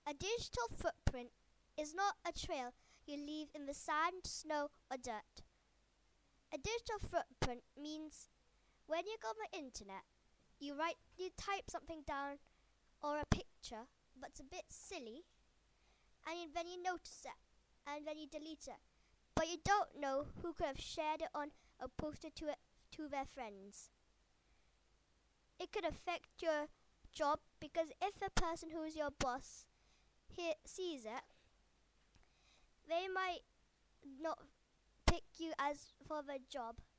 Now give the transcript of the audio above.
A digital footprint is not a trail you leave in the sand, snow, or dirt. A digital footprint means when you go on the internet, you type something down or a picture, but it's a bit silly, and then you notice it, and then you delete it. But you don't know who could have shared it on or posted to their friends. It could affect your job because if the person who is your boss sees it, they might not pick you as for the job.